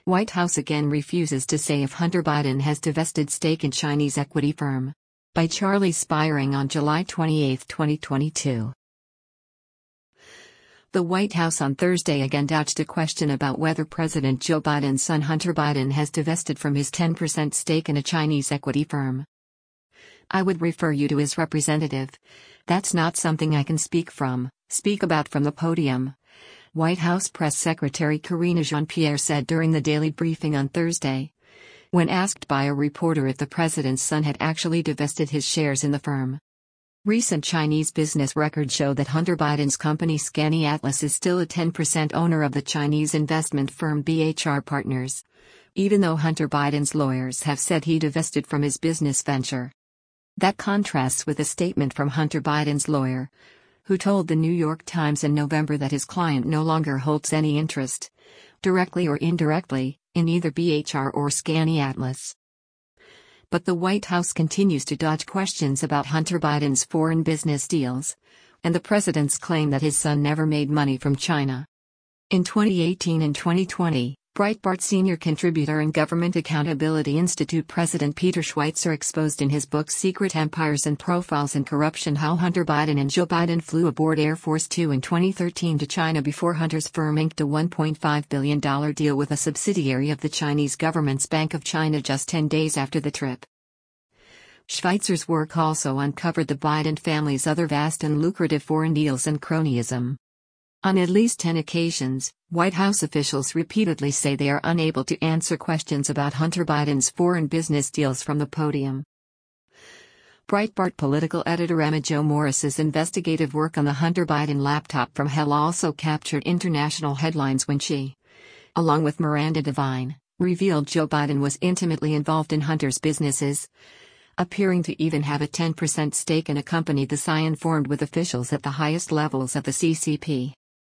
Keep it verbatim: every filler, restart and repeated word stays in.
White House again refuses to say if Hunter Biden has divested stake in Chinese equity firm. By Charlie Spiering on July twenty-eighth, twenty twenty-two. The White House on Thursday again dodged a question about whether President Joe Biden's son Hunter Biden has divested from his ten percent stake in a Chinese equity firm. I would refer you to his representative. That's not something I can speak from, speak about from the podium. White House Press Secretary Karine Jean-Pierre said during the daily briefing on Thursday. When asked by a reporter if the president's son had actually divested his shares in the firm. Recent Chinese business records show that Hunter Biden's company Scanny Atlas is still a ten percent owner of the Chinese investment firm B H R Partners, even though Hunter Biden's lawyers have said he divested from his business venture. That contrasts with a statement from Hunter Biden's lawyer, who told the New York Times in November that his client no longer holds any interest, directly or indirectly, in either B H R or Scanny Atlas. But the White House continues to dodge questions about Hunter Biden's foreign business deals, and the president's claim that his son never made money from China. In twenty eighteen and twenty twenty, Breitbart senior contributor and Government Accountability Institute President Peter Schweizer exposed in his book Secret Empires and Profiles in Corruption how Hunter Biden and Joe Biden flew aboard Air Force Two in twenty thirteen to China before Hunter's firm inked a one point five billion dollars deal with a subsidiary of the Chinese government's Bank of China just ten days after the trip. Schweizer's work also uncovered the Biden family's other vast and lucrative foreign deals and cronyism. On at least ten occasions, White House officials repeatedly say they are unable to answer questions about Hunter Biden's foreign business deals from the podium. Breitbart political editor Emma Jo Morris's investigative work on the Hunter Biden laptop from hell also captured international headlines when she, along with Miranda Devine, revealed Joe Biden was intimately involved in Hunter's businesses, appearing to even have a ten percent stake in a company the Scion formed with officials at the highest levels of the C C P.